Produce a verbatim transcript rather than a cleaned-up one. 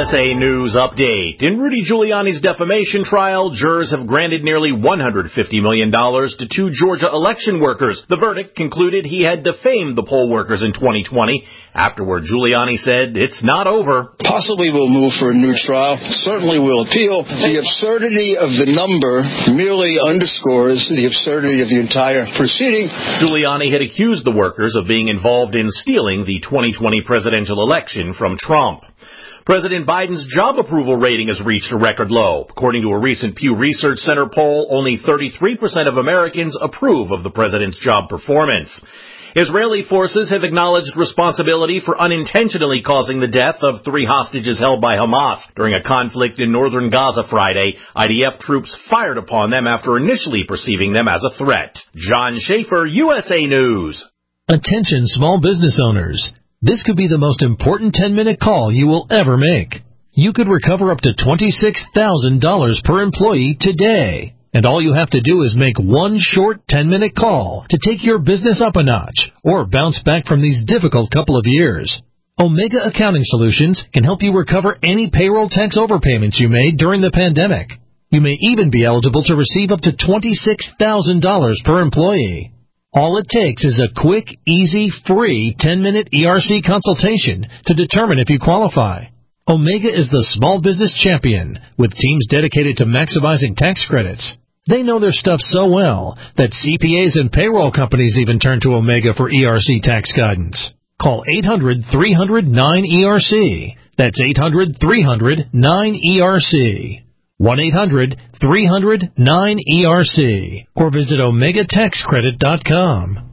S A News Update. In Rudy Giuliani's defamation trial, jurors have granted nearly one hundred fifty million dollars to two Georgia election workers. The verdict concluded he had defamed the poll workers in twenty twenty. Afterward, Giuliani said it's not over. Possibly we'll move for a new trial. Certainly we'll appeal. The absurdity of the number merely underscores the absurdity of the entire proceeding. Giuliani had accused the workers of being involved in stealing the twenty twenty presidential election from Trump. President Biden's job approval rating has reached a record low. According to a recent Pew Research Center poll, only thirty-three percent of Americans approve of the president's job performance. Israeli forces have acknowledged responsibility for unintentionally causing the death of three hostages held by Hamas during a conflict in northern Gaza Friday. I D F troops fired upon them after initially perceiving them as a threat. John Schaefer, U S A News. Attention small business owners. This could be the most important ten-minute call you will ever make. You could recover up to twenty-six thousand dollars per employee today. And all you have to do is make one short ten-minute call to take your business up a notch or bounce back from these difficult couple of years. Omega Accounting Solutions can help you recover any payroll tax overpayments you made during the pandemic. You may even be eligible to receive up to twenty-six thousand dollars per employee. All it takes is a quick, easy, free ten-minute E R C consultation to determine if you qualify. Omega is the small business champion with teams dedicated to maximizing tax credits. They know their stuff so well that C P As and payroll companies even turn to Omega for E R C tax guidance. Call eight hundred, three hundred, nine E R C. That's eight hundred, three hundred, nine E R C. one eight hundred, three hundred, nine E R C. Or visit omega tax credit dot com.